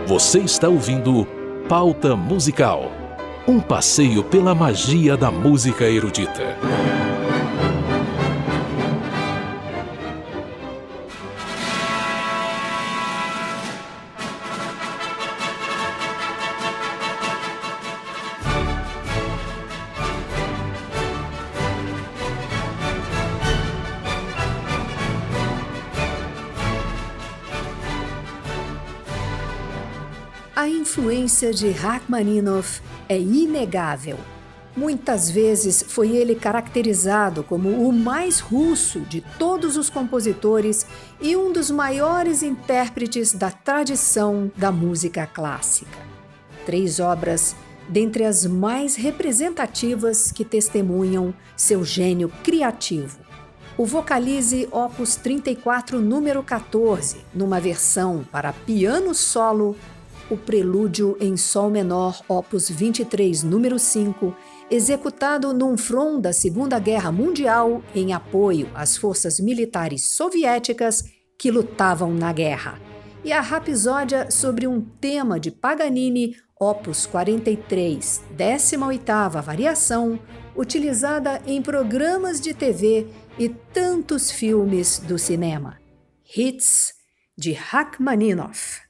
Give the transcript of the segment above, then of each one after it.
Você está ouvindo Pauta Musical, um passeio pela magia da música erudita. A influência de Rachmaninoff é inegável. Muitas vezes foi ele caracterizado como o mais russo de todos os compositores e um dos maiores intérpretes da tradição da música clássica. 3 obras dentre as mais representativas que testemunham seu gênio criativo. O Vocalize Opus 34, número 14, numa versão para piano solo, o Prelúdio em Sol menor, Opus 23, número 5, executado num front da Segunda Guerra Mundial em apoio às forças militares soviéticas que lutavam na guerra. E a Rapsódia sobre um tema de Paganini, Opus 43, 18ª variação, utilizada em programas de TV e tantos filmes do cinema. Hits de Rachmaninoff.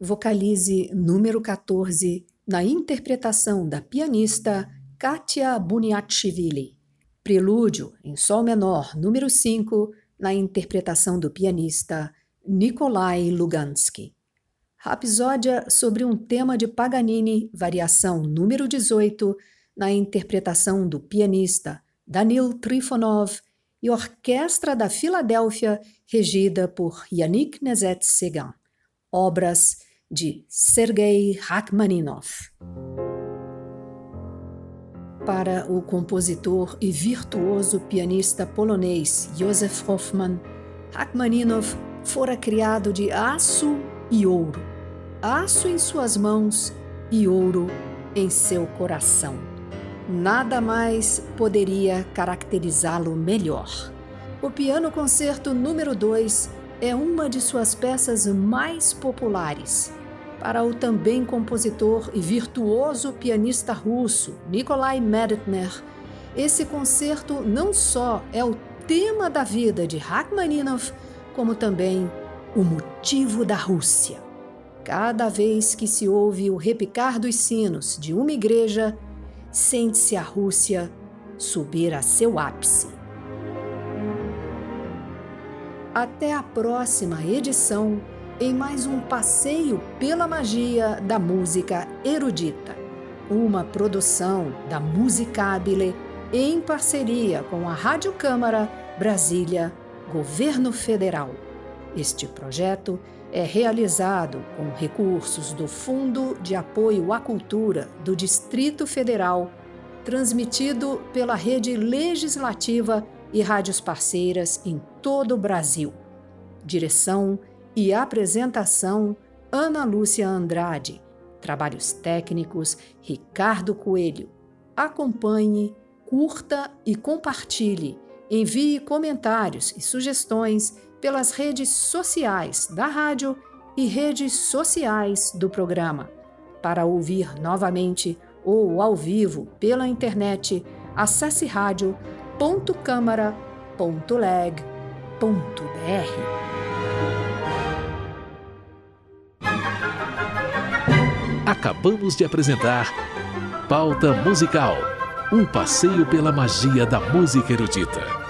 vocalize número 14 na interpretação da pianista Katia Buniatchvili. Prelúdio em Sol menor número 5 na interpretação do pianista Nikolai Lugansky. Rapsódia sobre um tema de Paganini, variação número 18, na interpretação do pianista Danil Trifonov e Orquestra da Filadélfia, regida por Yannick Nézet-Séguin. Obras de Sergei Rachmaninoff. Para o compositor e virtuoso pianista polonês Józef Hoffmann, Rachmaninoff fora criado de aço e ouro. Aço em suas mãos e ouro em seu coração. Nada mais poderia caracterizá-lo melhor. O Piano Concerto número 2 é uma de suas peças mais populares. Para o também compositor e virtuoso pianista russo Nikolai Medtner, esse concerto não só é o tema da vida de Rachmaninoff, como também o motivo da Rússia. Cada vez que se ouve o repicar dos sinos de uma igreja, sente-se a Rússia subir a seu ápice. Até a próxima edição, em mais um passeio pela magia da música erudita, uma produção da Musicabile em parceria com a Rádio Câmara, Brasília, Governo Federal. Este projeto é realizado com recursos do Fundo de Apoio à Cultura do Distrito Federal, transmitido pela Rede Legislativa e rádios parceiras em todo o Brasil. Direção e apresentação, Ana Lúcia Andrade. Trabalhos técnicos, Ricardo Coelho. Acompanhe, curta e compartilhe. Envie comentários e sugestões pelas redes sociais da rádio e redes sociais do programa. Para ouvir novamente ou ao vivo pela internet, acesse radio.câmara.leg.br. Acabamos de apresentar Pauta Musical, um passeio pela magia da música erudita.